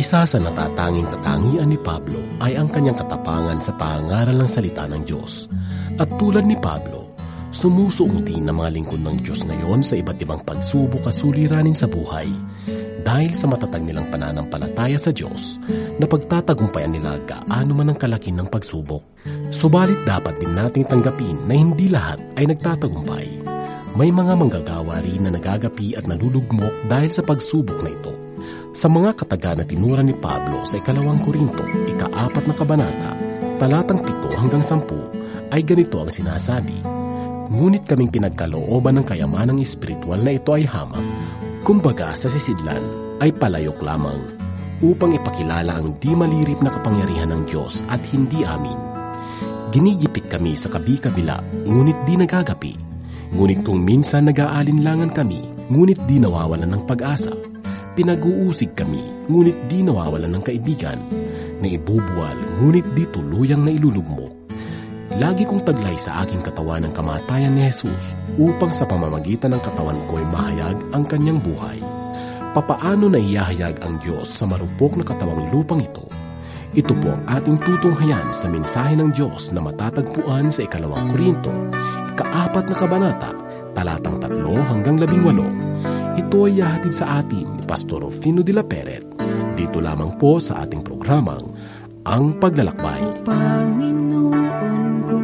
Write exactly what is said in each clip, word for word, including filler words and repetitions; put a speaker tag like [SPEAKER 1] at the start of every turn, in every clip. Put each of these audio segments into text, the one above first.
[SPEAKER 1] Isa sa natatanging katangian ni Pablo ay ang kanyang katapangan sa pangaral ng salita ng Diyos. At tulad ni Pablo, sumusuong din ng mga lingkod ng Diyos ngayon sa iba't ibang pagsubok at suliranin sa buhay. Dahil sa matatag nilang pananampalataya sa Diyos, na pagtatagumpayan nila gaano man ang kalaki ng pagsubok. Subalit dapat din nating tanggapin na hindi lahat ay nagtatagumpay. May mga manggagawa rin na nagagapi at nalulugmok dahil sa pagsubok na ito. Sa mga kataga na tinura ni Pablo sa ikalawang Korinto, ikaapat na kabanata, talatang pito hanggang sampu, ay ganito ang sinasabi: "Ngunit kaming pinagkalooban ng kayamanang espiritual na ito ay hamak, kumbaga sa sisidlan ay palayok lamang, upang ipakilala ang di malirip na kapangyarihan ng Diyos at hindi amin. Ginigipit kami sa kabi-kabila, ngunit di nagagapi. Ngunit kung minsan nag-aalinlangan kami, ngunit di nawawalan ng pag-asa. Pinag-uusig kami, ngunit di nawawalan ng kaibigan. Naibubuwal, ngunit di tuluyang nailulugmok. Lagi kong taglay sa aking katawan ang kamatayan ni Jesus, upang sa pamamagitan ng katawan ko'y mahayag ang kanyang buhay. Papaano na iyahayag ang Diyos sa marupok na katawang lupang ito? Ito po ang ating tutunghayan sa mensahe ng Diyos na matatagpuan sa ikalawang Korinto, ikaapat na kabanata, talatang tatlo hanggang labing walo. Ito ay yahatid sa atin ni Pastor Rufino de la Peret, dito lamang po sa ating programang Ang Paglalakbay.
[SPEAKER 2] Panginoon ko,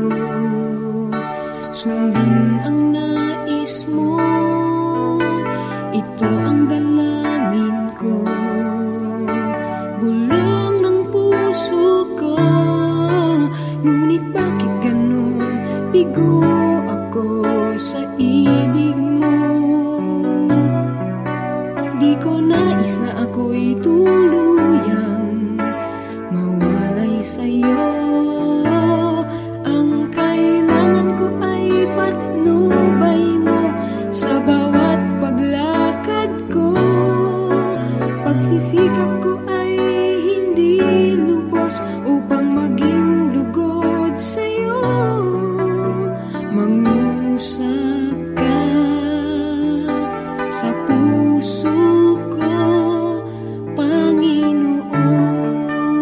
[SPEAKER 2] sundin ang nais mo, ito ang dalangin ko, bulong ng puso ko, ngunit bakit ganun, bigo ako sa ibig mo. Di ko nais na ako'y tuluyang mawalay sa'yo. Ang kailangan ko ay patnubay mo sa bawat paglakad ko. Pagsisikap ko ay hindi lubos upang maging lugod sa'yo. Mangusap ka sa puso ko, Panginoon.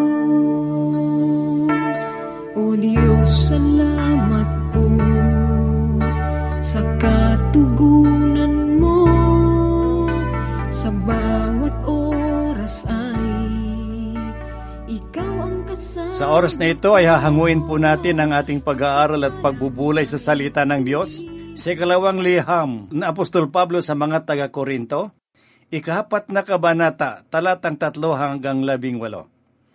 [SPEAKER 2] O Diyos, salamat po sa katugunan mo. Sa bawat oras ay ikaw ang kasama.
[SPEAKER 3] Sa oras na ito ay hahanguin po natin ang ating pag-aaral at pagbubulay sa salita ng Diyos. Sa ikalawang liham na Apostol Pablo sa mga taga-Korinto, ikahapat na kabanata, talatang tatlo hanggang labing walo.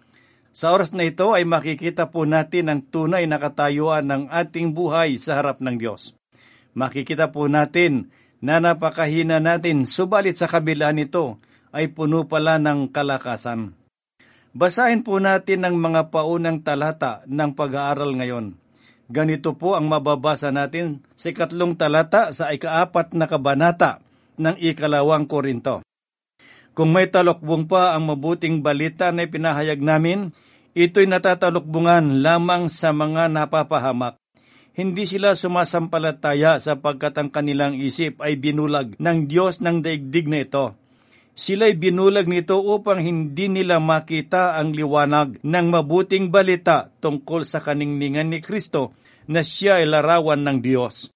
[SPEAKER 3] Sa oras na ito ay makikita po natin ang tunay na katayuan ng ating buhay sa harap ng Diyos. Makikita po natin na napakahina natin, subalit sa kabila nito ay puno pala ng kalakasan. Basahin po natin ang mga paunang talata ng pag-aaral ngayon. Ganito po ang mababasa natin sa ikatlong talata sa ikaapat na kabanata ng ikalawang Korinto. Kung may talokbong pa ang mabuting balita na ipinahayag namin, ito'y natatalokbungan lamang sa mga napapahamak. Hindi sila sumasampalataya sapagkat ang kanilang isip ay binulag ng Diyos ng daigdig na ito. Sila'y binulag nito upang hindi nila makita ang liwanag ng mabuting balita tungkol sa kaningningan ni Kristo na siya ay larawan ng Diyos.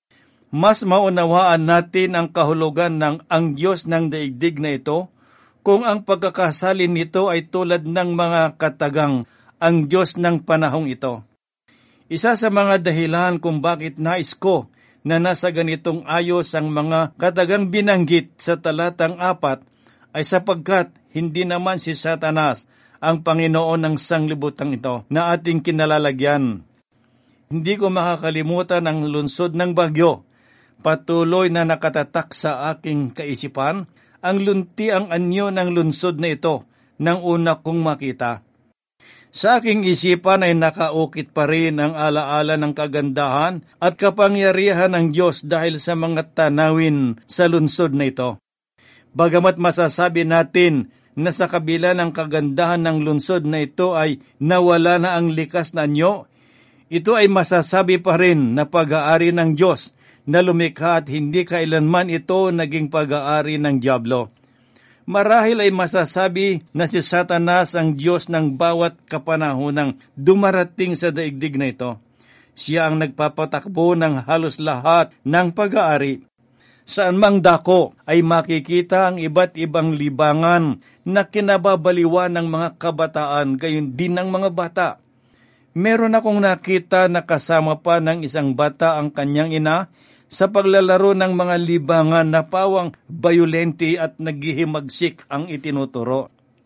[SPEAKER 3] Mas maunawaan natin ang kahulugan ng ang Diyos ng daigdig na ito kung ang pagkakasalin nito ay tulad ng mga katagang ang Diyos ng panahong ito. Isa sa mga dahilan kung bakit nais ko na nasa ganitong ayos ang mga katagang binanggit sa talatang apat ay sapagkat hindi naman si Satanas ang Panginoon ng sanglibutang ito na ating kinalalagyan. Hindi ko makakalimutan ang lunsod ng bagyo. Patuloy na nakatatak sa aking kaisipan ang lunti ang anyo ng lunsod na ito nang una kong makita. Sa aking isipan ay nakaukit pa rin ang alaala ng kagandahan at kapangyarihan ng Diyos dahil sa mga tanawin sa lunsod na ito. Bagamat masasabi natin na sa kabila ng kagandahan ng lunsod na ito ay nawala na ang likas na anyo, ito ay masasabi pa rin na pag-aari ng Diyos na lumikha at hindi kailanman ito naging pag-aari ng dyablo. Marahil ay masasabi na si Satanas ang Diyos ng bawat kapanahonang dumarating sa daigdig na ito. Siya ang nagpapatakbo ng halos lahat ng pag-aari. Saan mang dako ay makikita ang iba't ibang libangan na kinababaliwan ng mga kabataan, gayon din ng mga bata. Meron akong nakita na kasama pa ng isang bata ang kanyang ina sa paglalaro ng mga libangan na pawang bayolente at naghihimagsik ang itinuturo.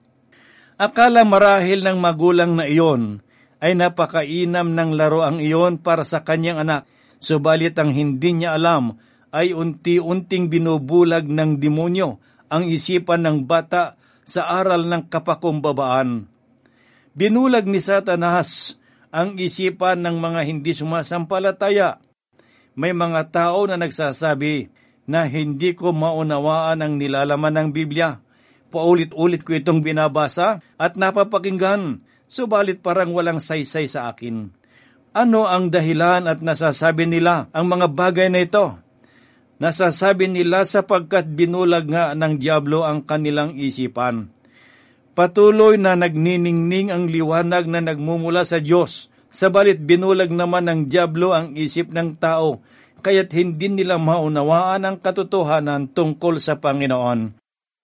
[SPEAKER 3] Akala marahil ng magulang na iyon ay napakainam ng laro ang iyon para sa kanyang anak, subalit ang hindi niya alam ay unti-unting binubulag ng demonyo ang isipan ng bata sa aral ng kapakumbabaan. Binulag ni Satanas ang isipan ng mga hindi sumasampalataya. May mga tao na nagsasabi na hindi ko maunawaan ang nilalaman ng Biblia. Paulit-ulit ko itong binabasa at napapakinggan, subalit parang walang saysay sa akin. Ano ang dahilan at nasasabi nila ang mga bagay na ito? Nasasabi nila sapagkat binulag nga ng diablo ang kanilang isipan. Patuloy na nagniningning ang liwanag na nagmumula sa Diyos, sabalit binulag naman ng diablo ang isip ng tao, kaya't hindi nila maunawaan ang katotohanan tungkol sa Panginoon.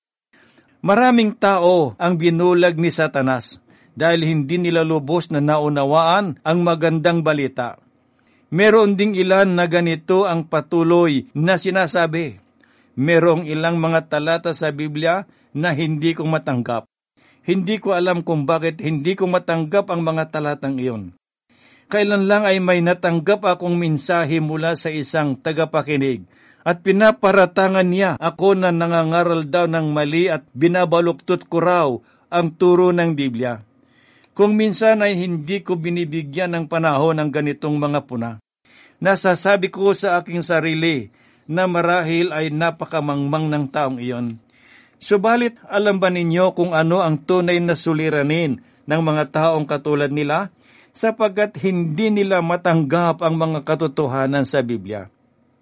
[SPEAKER 3] Maraming tao ang binulag ni Satanas dahil hindi nila lubos na naunawaan ang magandang balita. Meron ding ilan na ganito ang patuloy na sinasabi. Merong ilang mga talata sa Biblia na hindi ko matanggap. Hindi ko alam kung bakit hindi ko matanggap ang mga talatang iyon. Kailan lang ay may natanggap akong mensahe mula sa isang tagapakinig at pinaparatangan niya ako na nangangaral daw ng mali at binabaluktot ko raw ang turo ng Biblia. Kung minsan ay hindi ko binibigyan ng panahon ng ganitong mga puna, nasasabi ko sa aking sarili na marahil ay napakamangmang ng taong iyon. Subalit, alam ba ninyo kung ano ang tunay na suliranin ng mga taong katulad nila? Sapagkat hindi nila matanggap ang mga katotohanan sa Biblia.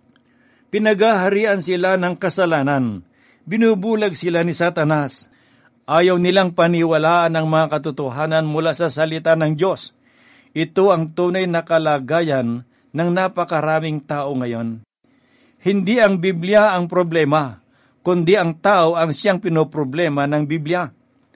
[SPEAKER 3] Pinagaharian sila ng kasalanan. Binubulag sila ni Satanas. Ayaw nilang paniwalaan ang mga katotohanan mula sa salita ng Diyos. Ito ang tunay na kalagayan ng napakaraming tao ngayon. Hindi ang Biblia ang problema, kundi ang tao ang siyang pinoproblema ng Biblia.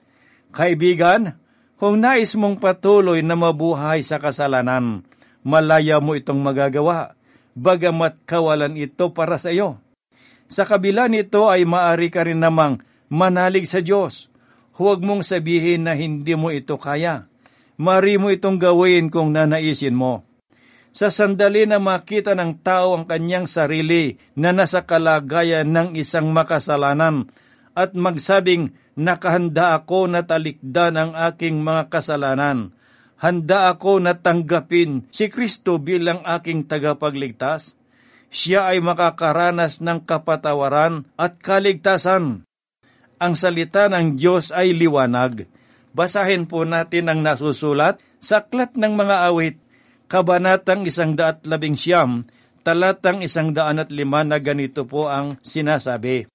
[SPEAKER 3] Kaibigan, kung nais mong patuloy na mabuhay sa kasalanan, malaya mo itong magagawa, bagamat kawalan ito para sa iyo. Sa kabila nito ay maari ka rin namang manalig sa Diyos. Huwag mong sabihin na hindi mo ito kaya. Mari mo itong gawin kung nanaisin mo. Sa sandali na makita ng tao ang kanyang sarili na nasa kalagayan ng isang makasalanan at magsabing, nakahanda ako na talikdan ang aking mga kasalanan. Handa ako na tanggapin si Kristo bilang aking tagapagligtas. Siya ay makakaranas ng kapatawaran at kaligtasan. Ang salita ng Diyos ay liwanag. Basahin po natin ang nasusulat sa Aklat ng Mga Awit, Kabanatang isang daat labing siyam, talatang isang daan at lima na ganito po ang sinasabi.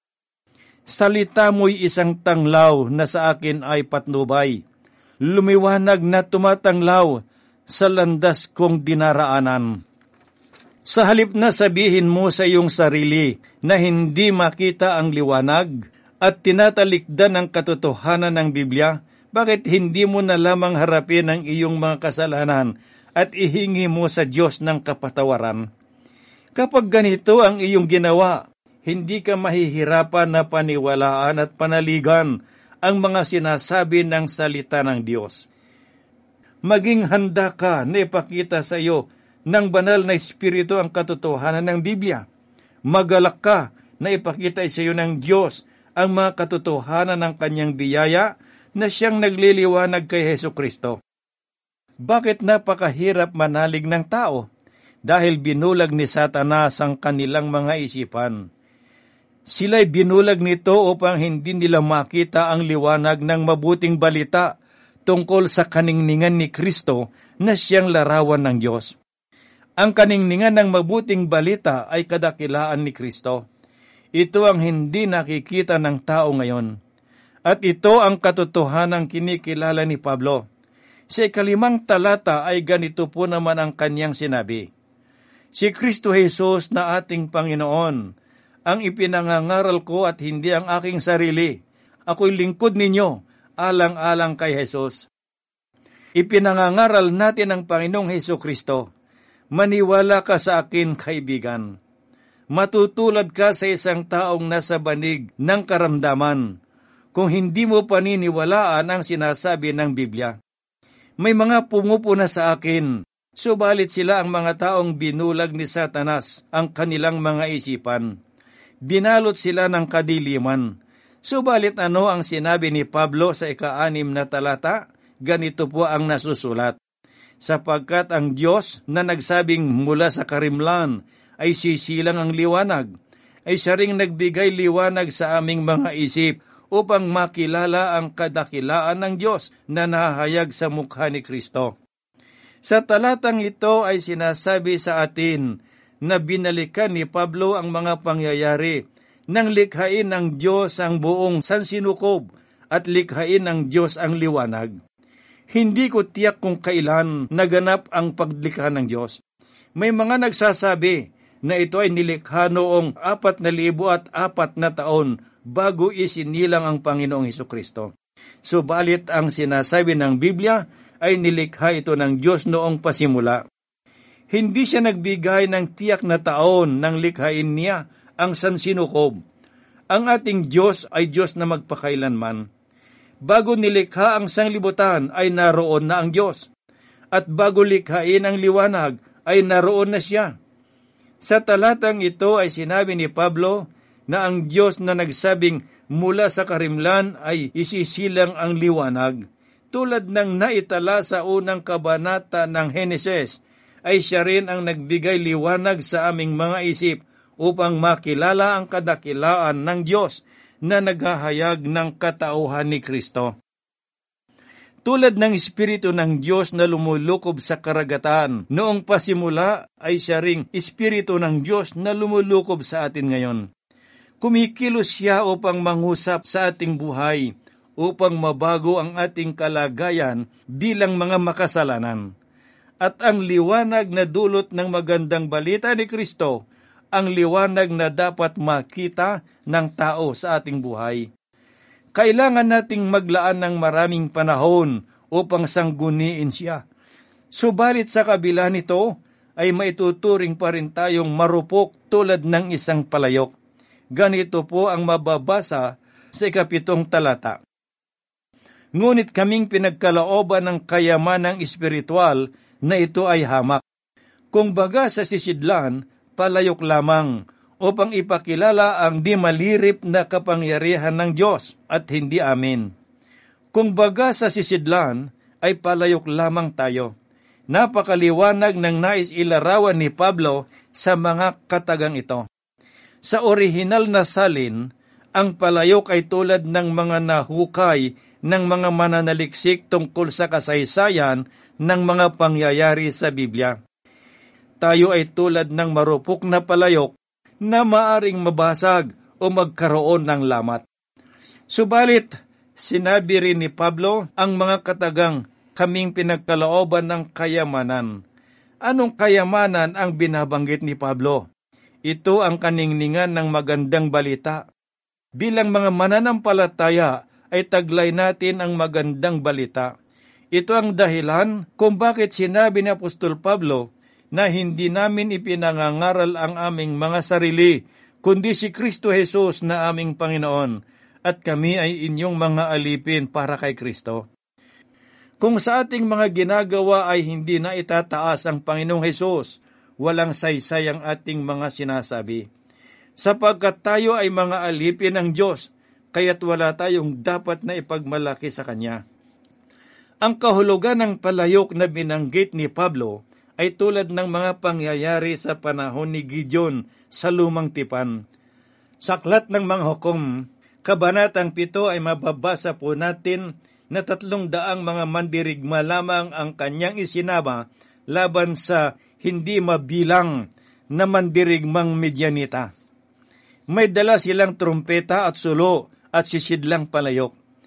[SPEAKER 3] Salita mo'y isang tanglaw na sa akin ay patnubay. Lumiwanag na tumatanglaw sa landas kong dinaraanan. Sa halip na sabihin mo sa iyong sarili na hindi makita ang liwanag at tinatalikdan ang katotohanan ng Biblia, bakit hindi mo na lamang harapin ang iyong mga kasalanan at ihingi mo sa Diyos ng kapatawaran? Kapag ganito ang iyong ginawa, hindi ka mahihirapan na paniwalaan at panaligan ang mga sinasabi ng salita ng Diyos. Maging handa ka na ipakita sa iyo ng banal na Espiritu ang katotohanan ng Biblia. Magalak ka na ipakita sa iyo ng Diyos ang mga katotohanan ng kanyang biyaya na siyang nagliliwanag kay Hesus Kristo. Bakit napakahirap manalig ng tao? Dahil binulag ni Satanas ang kanilang mga isipan. Sila'y binulag nito upang hindi nila makita ang liwanag ng mabuting balita tungkol sa kaningningan ni Kristo na siyang larawan ng Diyos. Ang kaningningan ng mabuting balita ay kadakilaan ni Kristo. Ito ang hindi nakikita ng tao ngayon. At ito ang katotohanang kinikilala ni Pablo. Sa ikalimang talata ay ganito po naman ang kanyang sinabi. Si Kristo Jesus na ating Panginoon, ang ipinangangaral ko at hindi ang aking sarili. Ako'y lingkod ninyo, alang-alang kay Jesus. Ipinangangaral natin ang Panginoong Hesus Kristo. Maniwala ka sa akin, kaibigan. Matutulad ka sa isang taong nasa banig ng karamdaman kung hindi mo paniniwalaan ang sinasabi ng Biblia. May mga pumupuna sa akin, subalit sila ang mga taong binulag ni Satanas ang kanilang mga isipan. Binalot sila ng kadiliman. Subalit ano ang sinabi ni Pablo sa ika-anim na talata? Ganito po ang nasusulat. Sapagkat ang Diyos na nagsabing mula sa karimlan ay sisilang ang liwanag, ay siya ring nagbigay liwanag sa aming mga isip upang makilala ang kadakilaan ng Diyos na nahayag sa mukha ni Kristo. Sa talatang ito ay sinasabi sa atin na binalikan ni Pablo ang mga pangyayari nang likhain ng Diyos ang buong sansinukob at likhain ng Diyos ang liwanag. Hindi ko tiyak kung kailan naganap ang paglikha ng Diyos. May mga nagsasabi na ito ay nilikha noong apat na libo at apat na taon bago isinilang ang Panginoong Hesukristo. Subalit ang sinasabi ng Biblia ay nilikha ito ng Diyos noong pasimula. Hindi siya nagbigay ng tiyak na taon nang likhain niya ang sansinukob. Ang ating Diyos ay Diyos na magpakailanman. Bago nilikha ang sanglibutan ay naroon na ang Diyos. At bago likhain ang liwanag ay naroon na siya. Sa talatang ito ay sinabi ni Pablo na ang Diyos na nagsabing mula sa karimlan ay isisilang ang liwanag. Tulad ng naitala sa unang kabanata ng Heneses, ay siya rin ang nagbigay liwanag sa aming mga isip upang makilala ang kadakilaan ng Diyos na naghahayag ng katauhan ni Kristo. Tulad ng Espiritu ng Diyos na lumulukob sa karagatan, noong pasimula ay siya ring Espiritu ng Diyos na lumulukob sa atin ngayon. Kumikilos siya upang mangusap sa ating buhay, upang mabago ang ating kalagayan bilang mga makasalanan. At ang liwanag na dulot ng magandang balita ni Kristo, ang liwanag na dapat makita ng tao sa ating buhay. Kailangan nating maglaan ng maraming panahon upang sangguniin siya. Subalit sa kabila nito, ay maituturing pa rin tayong marupok tulad ng isang palayok. Ganito po ang mababasa sa ikapitong talata. Ngunit kaming pinagkalooban ng kayamanang espiritual na ito ay hamak. Kung baga sa sisidlan, palayok lamang, upang ipakilala ang di malirip na kapangyarihan ng Diyos at hindi amin. Kung baga sa sisidlan, ay palayok lamang tayo. Napakaliwanag ng nais ilarawan ni Pablo sa mga katagang ito. Sa orihinal na salin, ang palayok ay tulad ng mga nahukay ng mga mananaliksik tungkol sa kasaysayan ng mga pangyayari sa Biblia. Tayo ay tulad ng marupok na palayok na maaring mabasag o magkaroon ng lamat. Subalit, sinabi rin ni Pablo ang mga katagang kaming pinagkalooban ng kayamanan. Anong kayamanan ang binabanggit ni Pablo? Ito ang kaningningan ng magandang balita. Bilang mga mananampalataya ay taglay natin ang magandang balita. Ito ang dahilan kung bakit sinabi ni Apostol Pablo na hindi namin ipinangangaral ang aming mga sarili, kundi si Kristo Jesus na aming Panginoon, at kami ay inyong mga alipin para kay Kristo. Kung sa ating mga ginagawa ay hindi na itataas ang Panginoong Jesus, walang saysay ang ating mga sinasabi. Sapagkat tayo ay mga alipin ng Diyos, kaya't wala tayong dapat na ipagmalaki sa Kanya. Ang kahulugan ng palayok na binanggit ni Pablo ay tulad ng mga pangyayari sa panahon ni Gideon sa Lumang Tipan. Sa Aklat ng Mga Hukom, Kabanatang pito ay mababasa po natin na tatlong daang mga mandirigma lamang ang kanyang isinama laban sa hindi mabilang na mandirigmang Midyanita. May dala silang trumpeta at sulo at sisidlang palayok.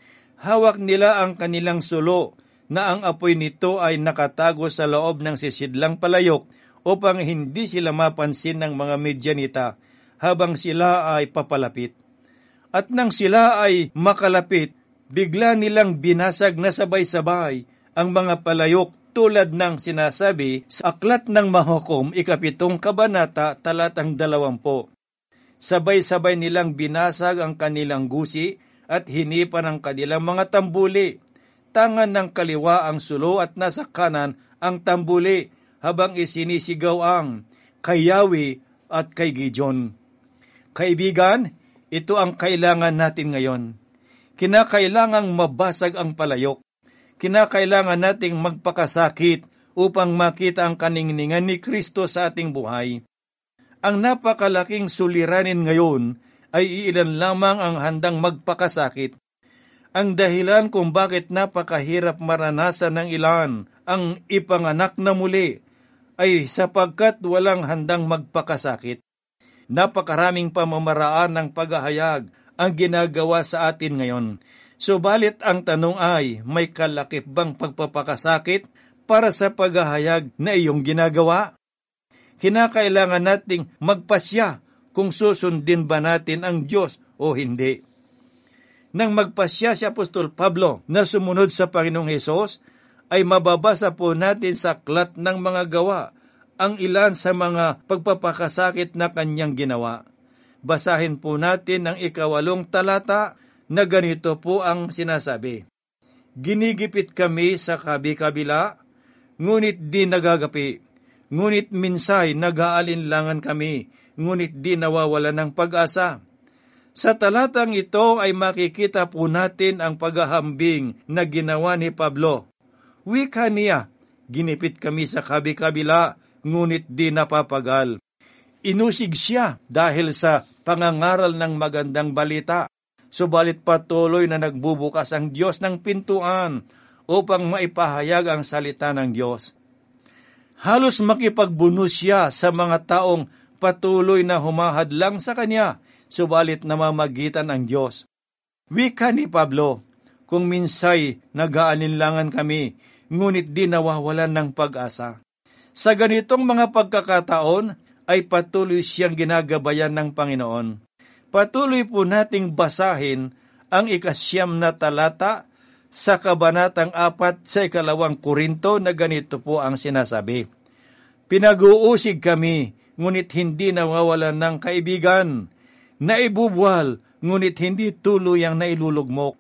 [SPEAKER 3] Hawak nila ang kanilang sulo na ang apoy nito ay nakatago sa loob ng sisidlang palayok upang hindi sila mapansin ng mga Midyanita habang sila ay papalapit. At nang sila ay makalapit, bigla nilang binasag na sabay-sabay ang mga palayok tulad ng sinasabi sa Aklat ng Mahukom, ikapitong kabanata, talatang dalawampu. Sabay-sabay nilang binasag ang kanilang gusi at hinipan ang kanilang mga tambuli. Tangan ng kaliwa ang sulo at nasa kanan ang tambuli habang isinisigaw ang kay Yahweh at kay Gideon. Kaibigan, ito ang kailangan natin ngayon. Kinakailangang mabasag ang palayok. Kinakailangan nating magpakasakit upang makita ang kaningningan ni Kristo sa ating buhay. Ang napakalaking suliranin ngayon ay iilan lamang ang handang magpakasakit. Ang dahilan kung bakit napakahirap maranasan ng ilan ang ipanganak na muli ay sapagkat walang handang magpakasakit. Napakaraming pamamaraan ng paghahayag ang ginagawa sa atin ngayon. Subalit ang tanong ay, may kalakip bang pagpapakasakit para sa paghahayag na iyong ginagawa? Kinakailangan nating magpasya kung susundin ba natin ang Diyos o hindi. Nang magpasya si Apostol Pablo na sumunod sa Panginoong Hesus, ay mababasa po natin sa Aklat ng Mga Gawa ang ilan sa mga pagpapakasakit na kanyang ginawa. Basahin po natin ang ikawalong talata na ganito po ang sinasabi. Ginigipit kami sa kabi-kabila, ngunit di nagagapi. Ngunit minsay nag-aalinlangan kami, ngunit di nawawala ng pag-asa. Sa talatang ito ay makikita po natin ang paghahambing na ginawa ni Pablo. Wika niya, ginipit kami sa kabi-kabila, ngunit di napapagal. Inusig siya dahil sa pangangaral ng magandang balita. Subalit patuloy na nagbubukas ang Diyos ng pintuan upang maipahayag ang salita ng Diyos. Halos makipagbuno siya sa mga taong patuloy na humahadlang sa kanya, subalit namamagitan ang Diyos. Wika ni Pablo, kung minsay nag-aalinlangan kami, ngunit di nawawalan ng pag-asa. Sa ganitong mga pagkakataon, ay patuloy siyang ginagabayan ng Panginoon. Patuloy po nating basahin ang ikasyam na talata sa kabanatang apat sa ikalawang Korinto na ganito po ang sinasabi. Pinag-uusig kami, ngunit hindi nawawalan ng kaibigan. Naibubwal, ngunit hindi tuluyang nailulugmok.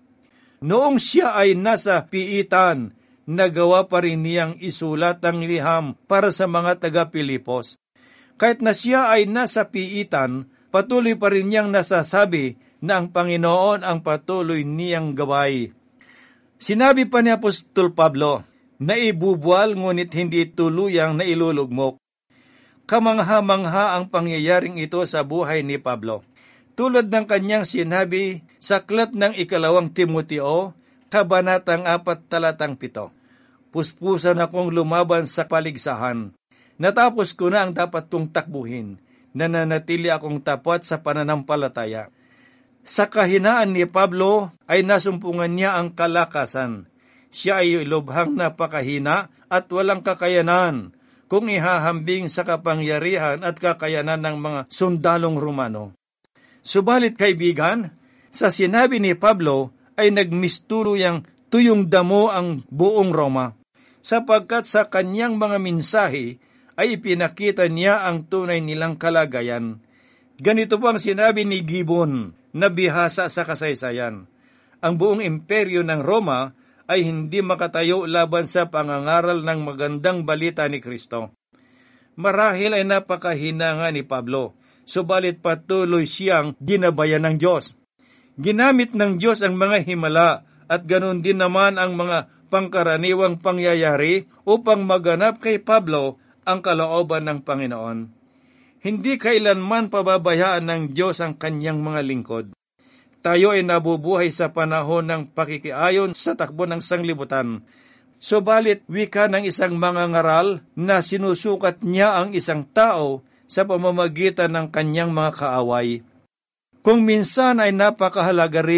[SPEAKER 3] Noong siya ay nasa piitan, nagawa pa rin niyang isulat ang liham para sa mga taga-Pilipos. Kahit na siya ay nasa piitan, patuloy pa rin niyang nasasabi na ang Panginoon ang patuloy niyang gaway. Sinabi pa ni Apostol Pablo, naibubwal ngunit hindi tuluyang nailulugmok. Kamangha-mangha ang pangyayaring ito sa buhay ni Pablo. Tulad ng kanyang sinabi sa aklat ng ikalawang Timoteo, kabanatang apat talatang pito. Puspusan akong lumaban sa paligsahan. Natapos ko na ang dapat kong takbuhin. Nananatili akong tapat sa pananampalataya. Sa kahinaan ni Pablo ay nasumpungan niya ang kalakasan. Siya ay lubhang napakahina at walang kakayanan kung ihahambing sa kapangyarihan at kakayanan ng mga sundalong Romano. Subalit kaibigan, sa sinabi ni Pablo ay nagmistuluyang tuyong damo ang buong Roma, sapagkat sa kanyang mga mensahe ay ipinakita niya ang tunay nilang kalagayan. Ganito po ang sinabi ni Gibbon na bihasa sa kasaysayan. Ang buong imperyo ng Roma ay hindi makatayo laban sa pangangaral ng magandang balita ni Kristo. Marahil ay napakahina nga ni Pablo, subalit patuloy siyang ginabayan ng Diyos. Ginamit ng Diyos ang mga himala at ganoon din naman ang mga pangkaraniwang pangyayari upang maganap kay Pablo ang kalooban ng Panginoon. Hindi kailanman pababayaan ng Diyos ang kanyang mga lingkod. Tayo ay nabubuhay sa panahon ng pakikiayon sa takbo ng sanglibutan. Subalit, wika ng isang mangangaral na sinusukat niya ang isang tao sa pamamagitan ng kanyang mga kaaway. Kung minsan ay napakahalaga rin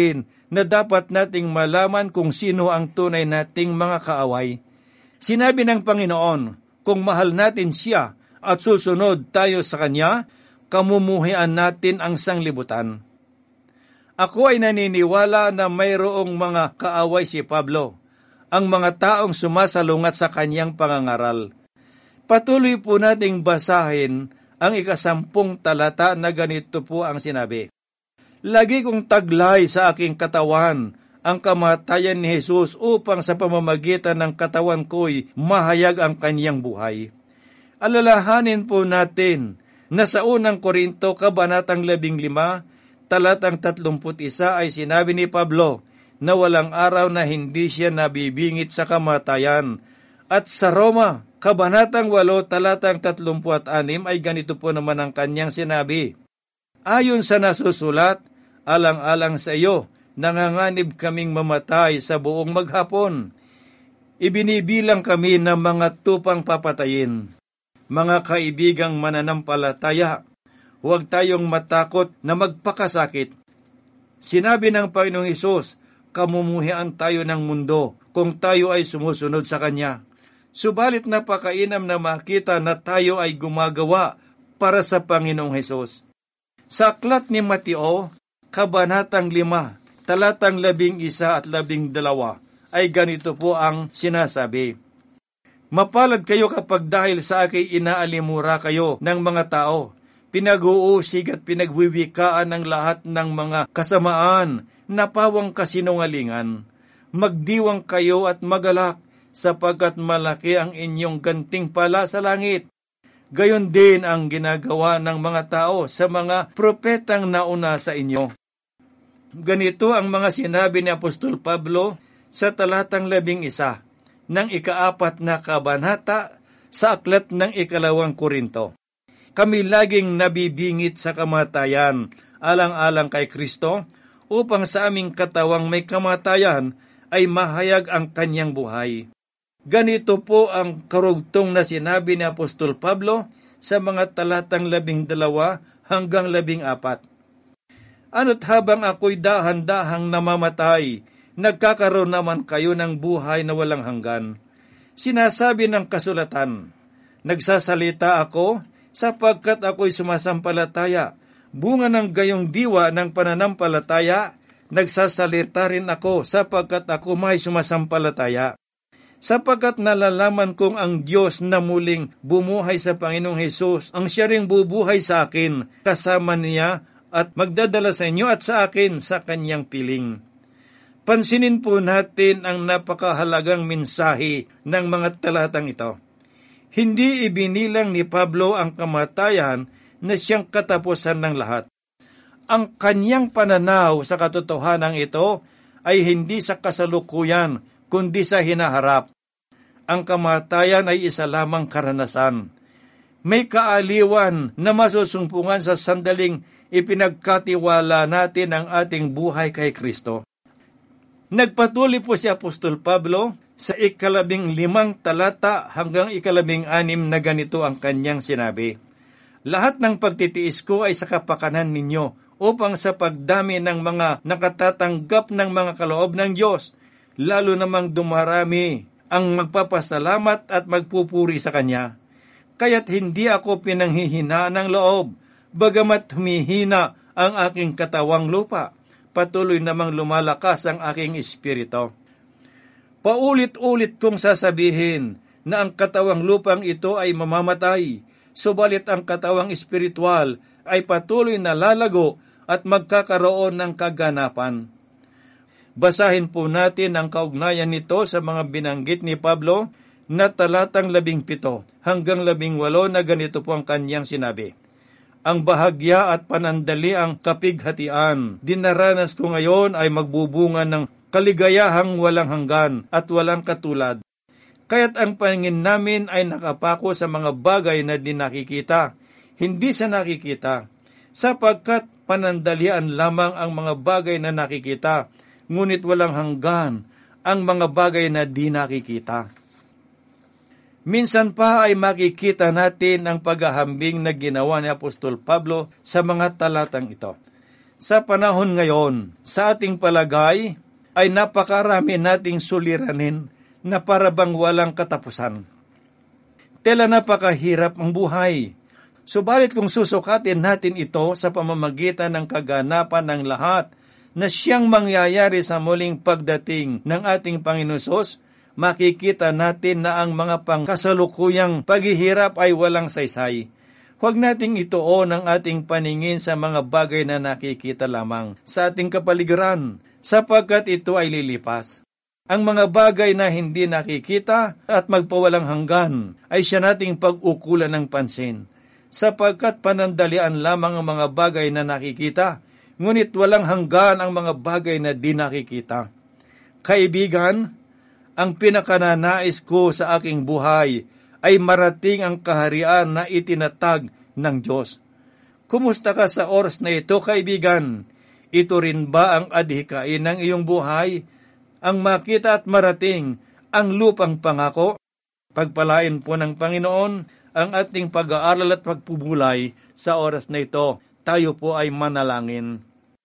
[SPEAKER 3] na dapat nating malaman kung sino ang tunay nating mga kaaway. Sinabi ng Panginoon, kung mahal natin siya at susunod tayo sa Kanya, kamumuhian natin ang sanglibutan. Ako ay naniniwala na mayroong mga kaaway si Pablo, ang mga taong sumasalungat sa kanyang pangangaral. Patuloy po nating basahin ang ikasampung talata na ganito po ang sinabi. Lagi kong taglay sa aking katawan ang kamatayan ni Jesus upang sa pamamagitan ng katawan ko'y mahayag ang kanyang buhay. Alalahanin po natin na sa unang Korinto, kabanatang labing lima, talatang tatlumput isa ay sinabi ni Pablo na walang araw na hindi siya nabibingit sa kamatayan. At sa Roma, kabanatang walo, talatang tatlumpuat anim ay ganito po naman ang kanyang sinabi. Ayon sa nasusulat, alang-alang sa iyo, nanganganib kaming mamatay sa buong maghapon. Ibinibilang kami ng mga tupang papatayin. Mga kaibigang mananampalataya, huwag tayong matakot na magpakasakit. Sinabi ng Panginoong Hesus, kamumuhian tayo ng mundo kung tayo ay sumusunod sa Kanya. Subalit napakainam na makita na tayo ay gumagawa para sa Panginoong Hesus. Sa aklat ni Mateo, kabanatang lima, talatang labing isa at labing dalawa, ay ganito po ang sinasabi. Mapalad kayo kapag dahil sa akin inaalimura kayo ng mga tao, pinag-uusig at pinagwiwikaan ng lahat ng mga kasamaan na pawang kasinungalingan. Magdiwang kayo at magalak, sapagkat malaki ang inyong gantimpala sa langit. Gayon din ang ginagawa ng mga tao sa mga propetang nauna sa inyo. Ganito ang mga sinabi ni Apostol Pablo sa talatang labing isa ng ikaapat na kabanata sa aklat ng ikalawang Korinto. Kami laging nabibingit sa kamatayan, alang-alang kay Kristo, upang sa aming katawang may kamatayan ay mahayag ang kanyang buhay. Ganito po ang karugtong na sinabi ni Apostol Pablo sa mga talatang labing dalawa hanggang labing apat. Ano't habang ako'y dahan-dahang namamatay, nagkakaroon naman kayo ng buhay na walang hanggan. Sinasabi ng kasulatan, nagsasalita ako sapagkat ako'y sumasampalataya. Bunga ng gayong diwa ng pananampalataya, nagsasalita rin ako sapagkat ako may sumasampalataya. Sapagkat nalalaman kong ang Diyos na muling bumuhay sa Panginoong Hesus, ang siya ring bubuhay sa akin, kasama niya at magdadala sa inyo at sa akin sa kanyang piling. Pansinin po natin ang napakahalagang mensahe ng mga talatang ito. Hindi ibinilang ni Pablo ang kamatayan na siyang katapusan ng lahat. Ang kanyang pananaw sa katotohanan ito ay hindi sa kasalukuyan, kundi sa hinaharap. Ang kamatayan ay isa lamang karanasan. May kaaliwan na masusumpungan sa sandaling ipinagkatiwala natin ang ating buhay kay Kristo. Nagpatuloy po si Apostol Pablo sa ikalabing limang talata hanggang ikalabing anim na ganito ang kanyang sinabi. Lahat ng pagtitiis ko ay sa kapakanan ninyo upang sa pagdami ng mga nakatatanggap ng mga kaloob ng Diyos, lalo namang dumarami ang magpapasalamat at magpupuri sa Kanya. Kaya't hindi ako pinanghihinaan ng loob, bagamat humihina ang aking katawang lupa. Patuloy namang lumalakas ang aking espiritu. Paulit-ulit kong sasabihin na ang katawang lupang ito ay mamamatay, subalit ang katawang espiritual ay patuloy na lalago at magkakaroon ng kaganapan. Basahin po natin ang kaugnayan nito sa mga binanggit ni Pablo na talatang labing pito hanggang labing walo na ganito po ang kanyang sinabi. Ang bahagya at panandali ang kapighatian. Dinaranas ko ngayon ay magbubunga ng kaligayahang walang hanggan at walang katulad. Kaya't ang paningin namin ay nakapako sa mga bagay na di nakikita, hindi sa nakikita, sapagkat panandalian lamang ang mga bagay na nakikita, ngunit walang hanggan ang mga bagay na di nakikita. Minsan pa ay makikita natin ang paghahambing na ginawa ni Apostol Pablo sa mga talatang ito. Sa panahon ngayon, sa ating palagay, ay napakarami nating suliranin na parabang walang katapusan. Tela napakahirap ang buhay. Subalit kung susukatin natin ito sa pamamagitan ng kaganapan ng lahat na siyang mangyayari sa muling pagdating ng ating Panginoon Hesus, makikita natin na ang mga pangkasalukuyang paghihirap ay walang saysay. Huwag nating ituon ang ating paningin sa mga bagay na nakikita lamang sa ating kapaligiran, sapagkat ito ay lilipas. Ang mga bagay na hindi nakikita at magpawalang hanggan ay siya nating pag-ukulan ng pansin, sapagkat panandalian lamang ang mga bagay na nakikita, ngunit walang hanggan ang mga bagay na di nakikita. Kaibigan, ang pinakananais ko sa aking buhay ay marating ang kaharian na itinatag ng Diyos. Kumusta ka sa oras na ito, kaibigan? Ito rin ba ang adhikain ng iyong buhay? Ang makita at marating ang lupang pangako? Pagpalain po ng Panginoon ang ating pag-aaral at pagpubulay sa oras na ito. Tayo po ay manalangin.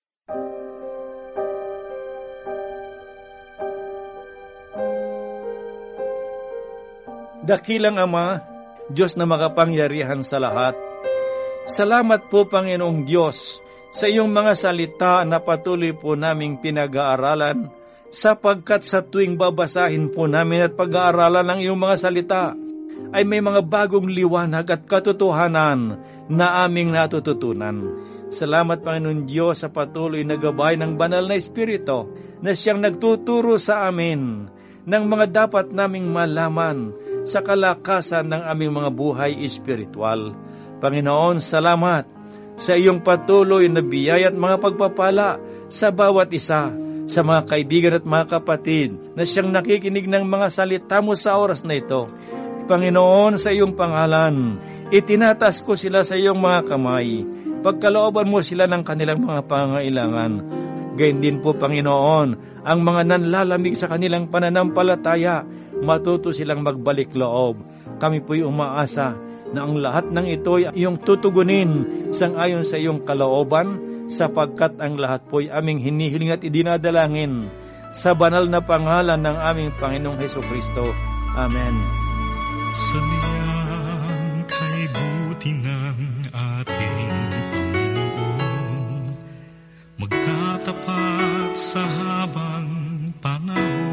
[SPEAKER 3] Dakilang Ama, Diyos na makapangyarihan sa lahat, salamat po, Panginoong Diyos, sa iyong mga salita na patuloy po naming pinag-aaralan, sapagkat sa tuwing babasahin po namin at pag-aaralan ng iyong mga salita, ay may mga bagong liwanag at katotohanan na aming natututunan. Salamat, Panginoon Diyos, sa patuloy na gabay ng banal na Espiritu na siyang nagtuturo sa amin ng mga dapat naming malaman sa kalakasan ng aming mga buhay espiritual. Panginoon, salamat sa iyong patuloy na biyaya at mga pagpapala sa bawat isa, sa mga kaibigan at mga kapatid na siyang nakikinig ng mga salita mo sa oras na ito. Panginoon, sa iyong pangalan, itinatas ko sila sa iyong mga kamay. Pagkalooban mo sila ng kanilang mga pangailangan. Gayon din po, Panginoon, ang mga nanlalamig sa kanilang pananampalataya, matuto silang magbalik loob. Kami po'y umaasa na ang lahat ng ito ay iyong tutugunin sangayon sa iyong kalooban, sapagkat ang lahat po'y aming hinihiling at idinadalangin sa banal na pangalan ng aming Panginoong Hesukristo. Amen.
[SPEAKER 4] Sa niyang kay buti ng ating Panginoon, magtatapat sa habang panahon.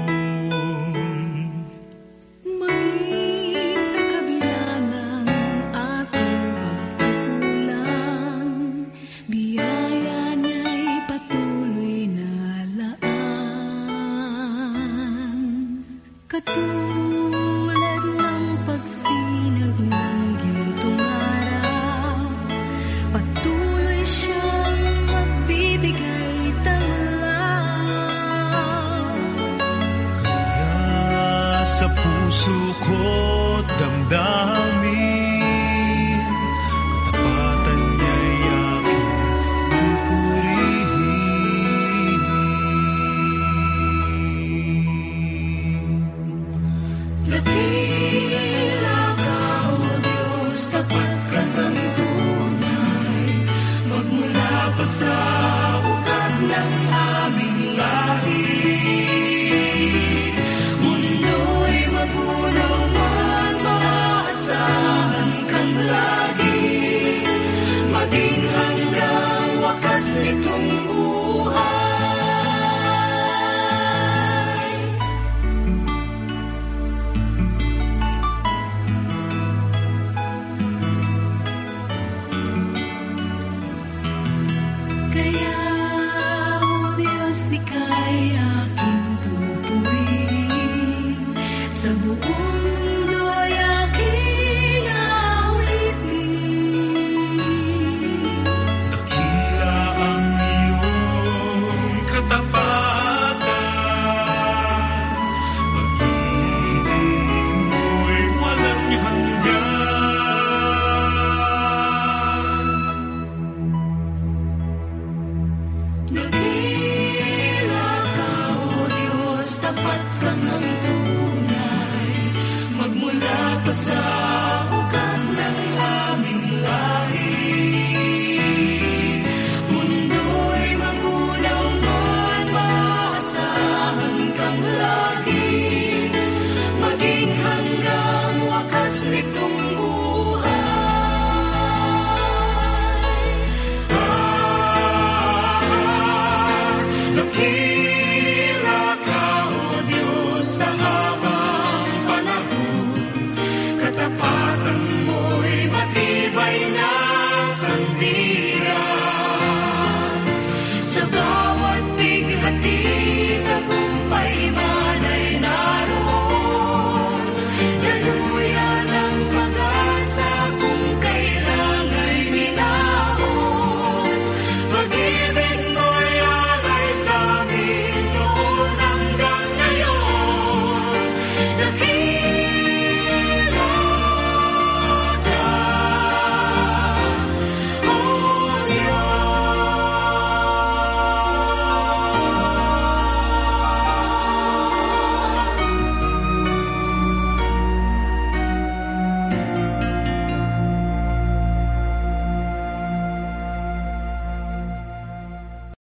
[SPEAKER 2] Katulad ng pagsinag ng gintong araw, patuloy siyang magbibigay tanglaw.
[SPEAKER 4] Kaya sa puso ko't damdamin, katapatan niya'y aking pupurihin.
[SPEAKER 2] Dakila ka, O Diyos, tapat ka ng tunay, magmula pa sa ugat ng aming lahi. Mundo'y magunaw man, maaasahan kang lagi, maging hanggang wakas nitong buhay. Kaya, O Diyos, ika'y aking pupurihin, sa buong mundo'y aking aulitin.
[SPEAKER 4] Dakila ang iyong katapatan, pag-ibig mo'y walang hanggan.
[SPEAKER 2] Dakila ka, O Diyos, tapat ka ng tunay, magmula pa sa